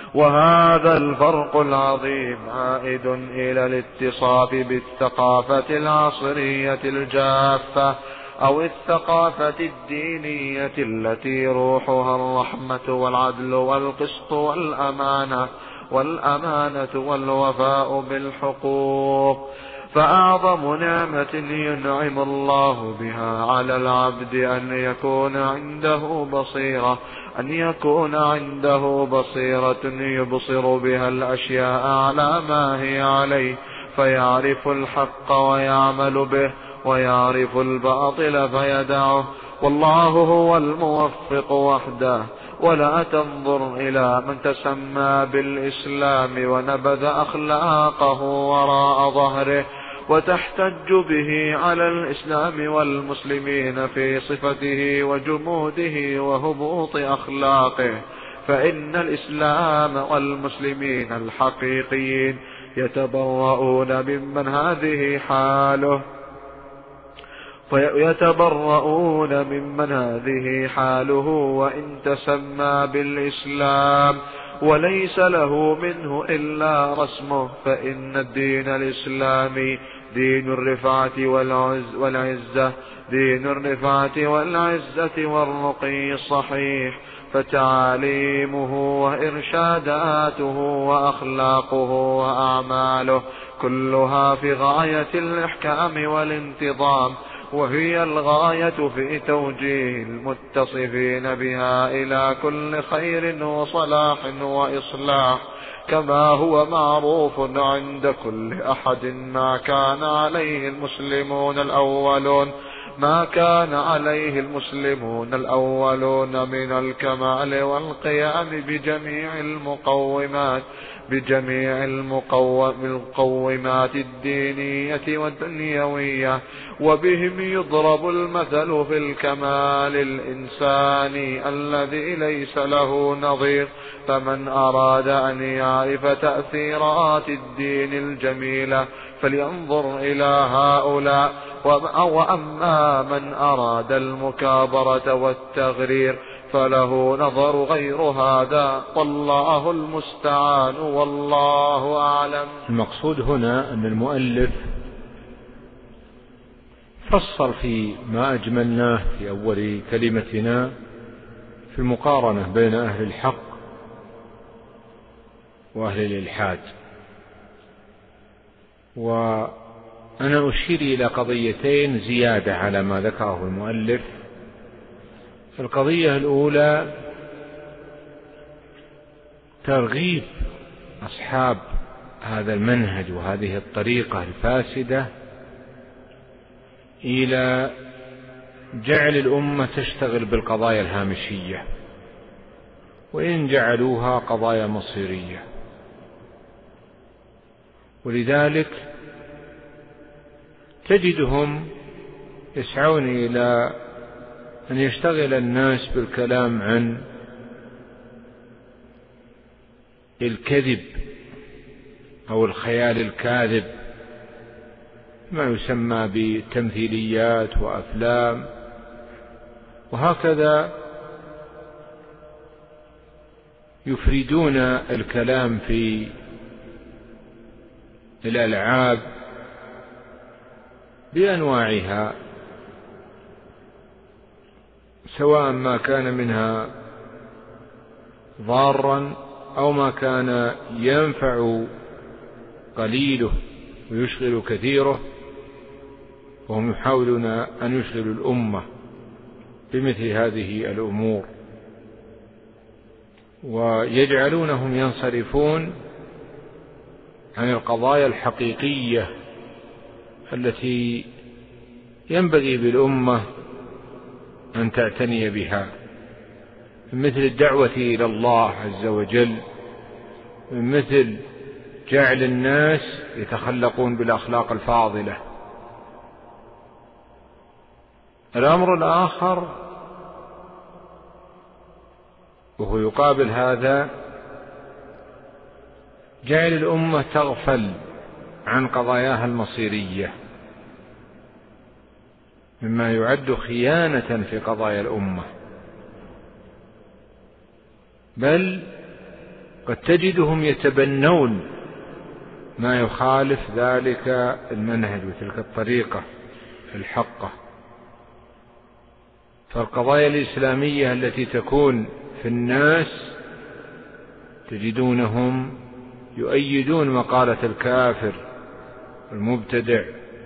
وهذا الفرق العظيم عائد إلى الاتصاف بالثقافة العصرية الجافة أو الثقافة الدينية التي روحها الرحمة والعدل والقسط والأمانة والأمانة والوفاء بالحقوق. فأعظم نعمة ينعم الله بها على العبد أن يكون عنده بصيرة أن يكون عنده بصيرة يبصر بها الأشياء على ما هي عليه، فيعرف الحق ويعمل به، ويعرف الباطل فيدعه. والله هو الموفق وحده. ولا تنظر إلى من تسمى بالإسلام ونبذ أخلاقه وراء ظهره وتحتج به على الإسلام والمسلمين في صفته وجموده وهبوط أخلاقه، فإن الإسلام والمسلمين الحقيقيين يتبرؤون ممن هذه حاله فيتبرؤون ممن هذه حاله وإن تسمى بالإسلام وليس له منه إلا رسمه، فإن الدين الإسلامي دين الرفعة والعزة دين الرفعة والعزة والرقي الصحيح، فتعاليمه وإرشاداته وأخلاقه وأعماله كلها في غاية الإحكام والانتظام، وهي الغاية في توجيه المتصفين بها إلى كل خير وصلاح وإصلاح، كما هو معروف عند كل أحد ما كان عليه المسلمون الأولون ما كان عليه المسلمون الأولون من الكمال والقيام بجميع المقومات بجميع المقومات الدينية والدنيوية، وبهم يضرب المثل في الكمال الإنساني الذي ليس له نظير. فمن أراد أن يعرف تأثيرات الدين الجميلة فلينظر إلى هؤلاء، وأما من أراد المكابرة والتغرير فله نظر غير هذا، والله المستعان والله أعلم. المقصود هنا أن المؤلف فصل في ما أجملناه في أول كلمتنا في المقارنة بين أهل الحق وأهل الإلحاد، وأنا أشير إلى قضيتين زيادة على ما ذكره المؤلف. القضية الأولى ترغيب أصحاب هذا المنهج وهذه الطريقة الفاسدة إلى جعل الأمة تشتغل بالقضايا الهامشية، وإن جعلوها قضايا مصيرية. ولذلك تجدهم يسعون إلى أن يشتغل الناس بالكلام عن الكذب أو الخيال الكاذب، ما يسمى بتمثيليات وأفلام، وهكذا يفردون الكلام في الألعاب بأنواعها، سواء ما كان منها ضارا أو ما كان ينفع قليله ويشغل كثيره، وهم يحاولون أن يشغلوا الأمة بمثل هذه الأمور، ويجعلونهم ينصرفون عن القضايا الحقيقية التي ينبغي بالأمة أن تعتني بها، مثل الدعوة إلى الله عز وجل، مثل جعل الناس يتخلقون بالأخلاق الفاضلة. الأمر الآخر وهو يقابل هذا جعل الأمة تغفل عن قضاياها المصيرية، مما يعد خيانة في قضايا الأمة، بل قد تجدهم يتبنون ما يخالف ذلك المنهج وتلك الطريقة الحقة. فالقضايا الإسلامية التي تكون في الناس تجدونهم يؤيدون مقالة الكافر المبتدع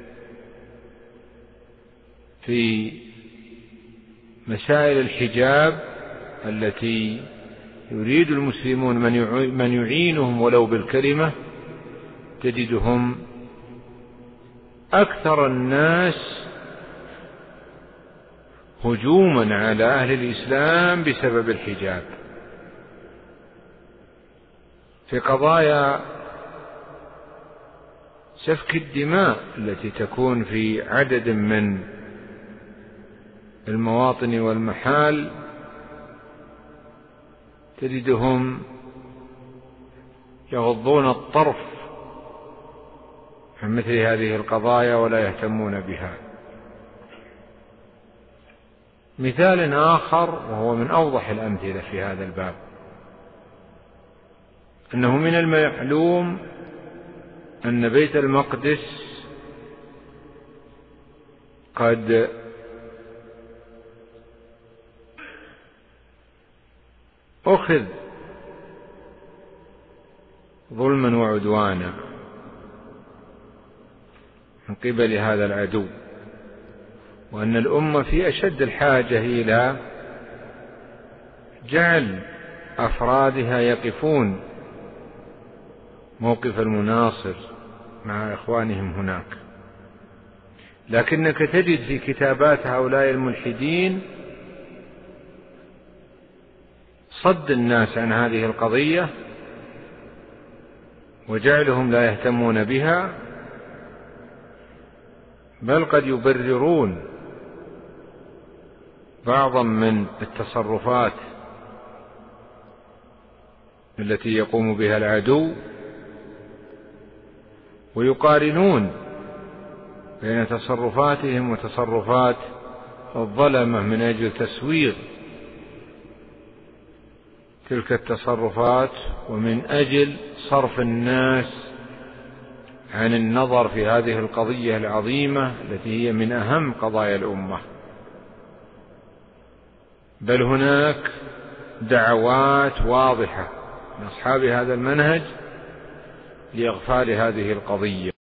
في مسائل الحجاب التي يريد المسلمون من يعينهم ولو بالكلمة، تجدهم أكثر الناس هجوما على أهل الإسلام بسبب الحجاب. في قضايا سفك الدماء التي تكون في عدد من المواطن والمحال، تجدهم يغضون الطرف عن مثل هذه القضايا ولا يهتمون بها. مثال آخر وهو من أوضح الأمثلة في هذا الباب، أنه من المعلوم أن بيت المقدس قد أخذ ظلما وعدوانا من قبل هذا العدو، وأن الأمة في أشد الحاجة إلى جعل أفرادها يقفون موقف المناصر مع إخوانهم هناك. لكنك تجد في كتابات هؤلاء الملحدين صد الناس عن هذه القضية وجعلهم لا يهتمون بها، بل قد يبررون بعضا من التصرفات التي يقوم بها العدو، ويقارنون بين تصرفاتهم وتصرفات الظلمة من أجل تسويغ تلك التصرفات ومن أجل صرف الناس عن النظر في هذه القضية العظيمة التي هي من أهم قضايا الأمة. بل هناك دعوات واضحة من أصحاب هذا المنهج لإغفال هذه القضية.